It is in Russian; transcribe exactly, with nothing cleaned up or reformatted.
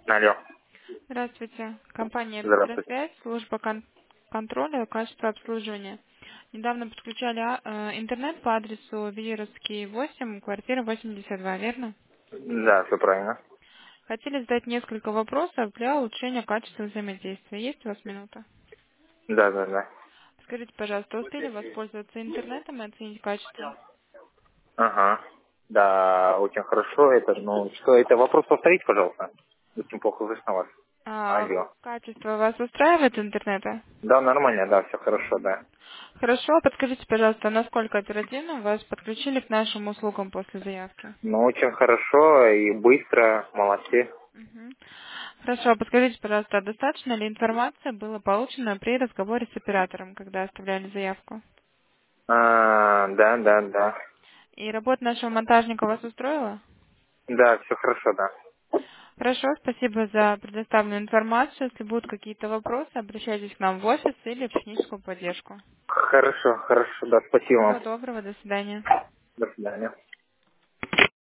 Алло. Здравствуйте. Компания Здравствуйте. «Электросвязь», служба кон- контроля качества обслуживания. Недавно подключали а, э, интернет по адресу Вееровский восемь, квартира восемьдесят два, верно? Да, все правильно. Хотели задать несколько вопросов для улучшения качества взаимодействия. Есть у вас минута? Да, да, да. Скажите, пожалуйста, успели воспользоваться интернетом и оценить качество? Ага. Да, очень хорошо. Это, ну, что, это вопрос повторить, пожалуйста. Очень плохо слышно вас. А, Алло. качество вас устраивает интернета? Да, нормально, да, все хорошо, да. Хорошо. Подскажите, пожалуйста, насколько оперативно вас подключили к нашим услугам после заявки? Ну, очень хорошо и быстро, молодцы. Мгм. Хорошо, а подскажите, пожалуйста, а достаточно ли информации было получено при разговоре с оператором, когда оставляли заявку? А, да, да, да. И работа нашего монтажника вас устроила? Да, все хорошо, да. Хорошо, спасибо за предоставленную информацию. Если будут какие-то вопросы, обращайтесь к нам в офис или в техническую поддержку. Хорошо, хорошо, да, спасибо вам. Всего доброго, до свидания. До свидания.